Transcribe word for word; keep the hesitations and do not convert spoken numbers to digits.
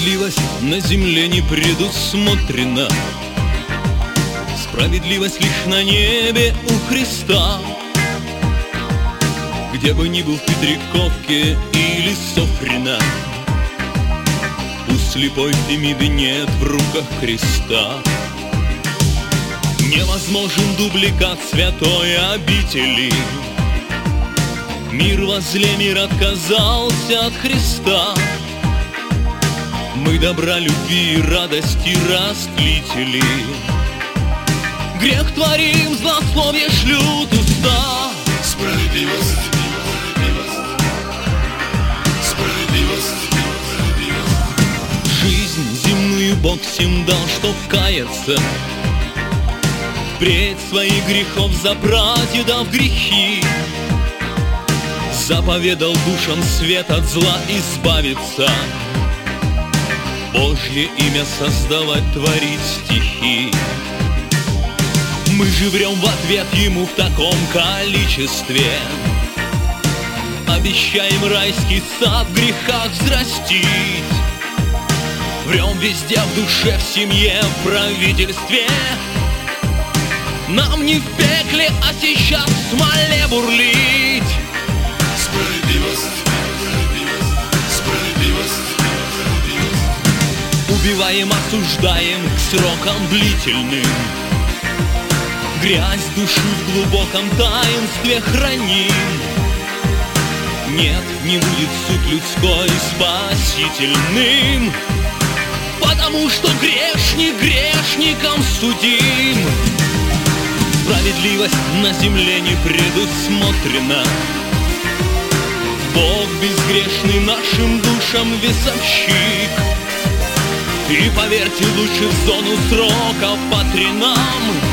Справедливость на земле не предусмотрена, справедливость лишь на небе у Христа. Где бы ни был в Петриковке или Софрино, у слепой Фемиды нет в руках креста. Невозможен дубликат святой обители. Мир возле мир отказался от Христа. Мы добра, любви и радости растлители. Грех творим, злословие шлют уста. Справедливость, справедливость, справедливость. Жизнь земную Бог всем дал, чтоб каяться, впредь своих грехов забрать и дав грехи. Заповедал душам свет от зла избавиться, Божье имя создавать, творить стихи. Мы же врем в ответ Ему в таком количестве, обещаем райский сад в грехах взрастить. Врем везде, в душе, в семье, в правительстве. Нам не в пекле, а сейчас в смоле бурлить. Справедливость, справедливость, справедливость. Убиваем, осуждаем к срокам длительным, грязь души в глубоком таинстве храним. Нет, не будет суд людской спасительным, потому что грешник грешником судим. Справедливость на земле не предусмотрена, Бог безгрешный нашим душам весовщик. И поверьте, лучше в зону срока по тринам